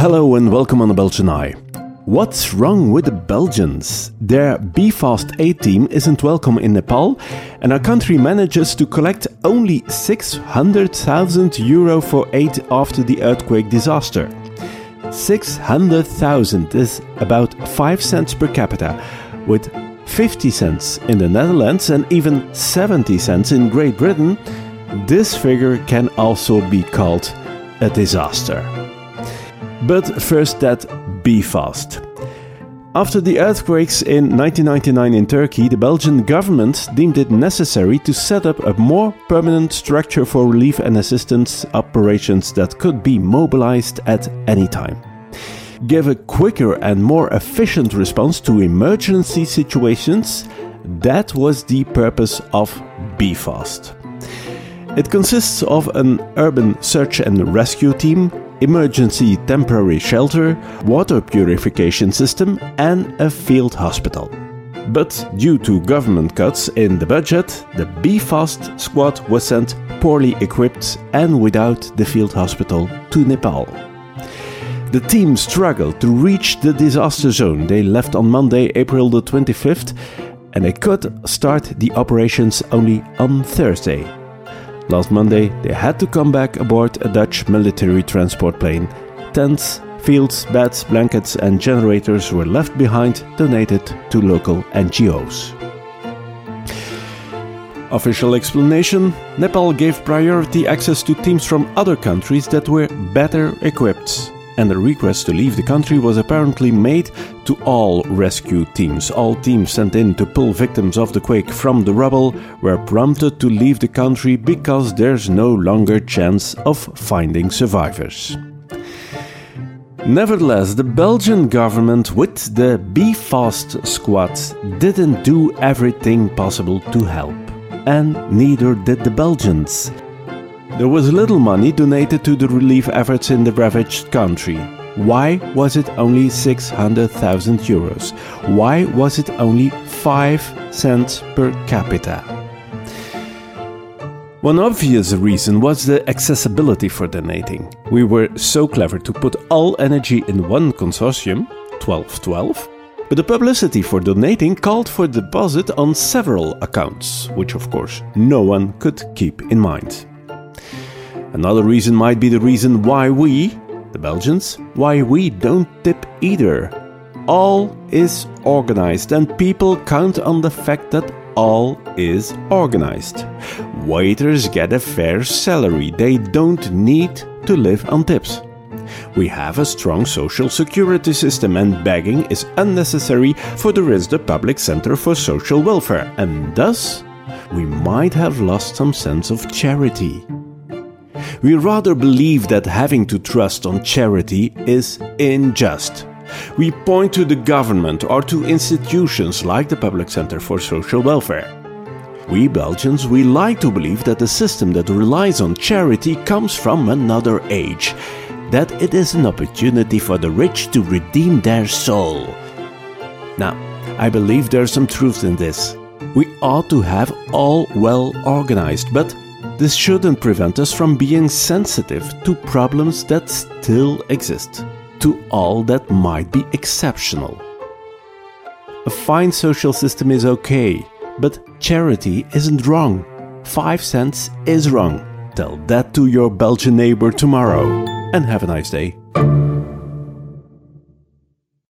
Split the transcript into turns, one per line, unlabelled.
Hello and welcome on the Belgian Eye. What's wrong with the Belgians? Their BFAST aid team isn't welcome in Nepal, and our country manages to collect only 600,000 euro for aid after the earthquake disaster. 600,000 is about 5 cents per capita, with 50 cents in the Netherlands and even 70 cents in Great Britain. This figure can also be called a disaster. But first, that BFAST. After the earthquakes in 1999 in Turkey, the Belgian government deemed it necessary to set up a more permanent structure for relief and assistance operations that could be mobilized at any time. Give a quicker and more efficient response to emergency situations. That was the purpose of BFAST. It consists of an urban search and rescue team, emergency temporary shelter, water purification system, and a field hospital. But due to government cuts in the budget, the BFAST squad was sent poorly equipped and without the field hospital to Nepal. The team struggled to reach the disaster zone. They left on Monday, April the 25th, and they could start the operations only on Thursday. Last Monday, they had to come back aboard a Dutch military transport plane. Tents, fields, beds, blankets and generators were left behind, donated to local NGOs. Official explanation: Nepal gave priority access to teams from other countries that were better equipped. And the request to leave the country was apparently made to all rescue teams. All teams sent in to pull victims of the quake from the rubble were prompted to leave the country because there's no longer chance of finding survivors. Nevertheless, the Belgian government with the BFAST squad didn't do everything possible to help. And neither did the Belgians. There was little money donated to the relief efforts in the ravaged country. Why was it only 600,000 euros? Why was it only 5 cents per capita? One obvious reason was the accessibility for donating. We were so clever to put all energy in one consortium, 1212, but the publicity for donating called for deposit on several accounts, which of course no one could keep in mind. Another reason might be the reason why we, the Belgians, why we don't tip either. All is organized and people count on the fact that all is organized. Waiters get a fair salary. They don't need to live on tips. We have a strong social security system and begging is unnecessary, for there is the public center for social welfare, and thus we might have lost some sense of charity. We rather believe that having to trust on charity is unjust. We point to the government or to institutions like the Public Center for Social Welfare. We Belgians, we like to believe that the system that relies on charity comes from another age, that it is an opportunity for the rich to redeem their soul. Now, I believe there's some truth in this. We ought to have all well organized, but this shouldn't prevent us from being sensitive to problems that still exist, to all that might be exceptional. A fine social system is okay, but charity isn't wrong. 5 cents is wrong. Tell that to your Belgian neighbor tomorrow, and have a nice day.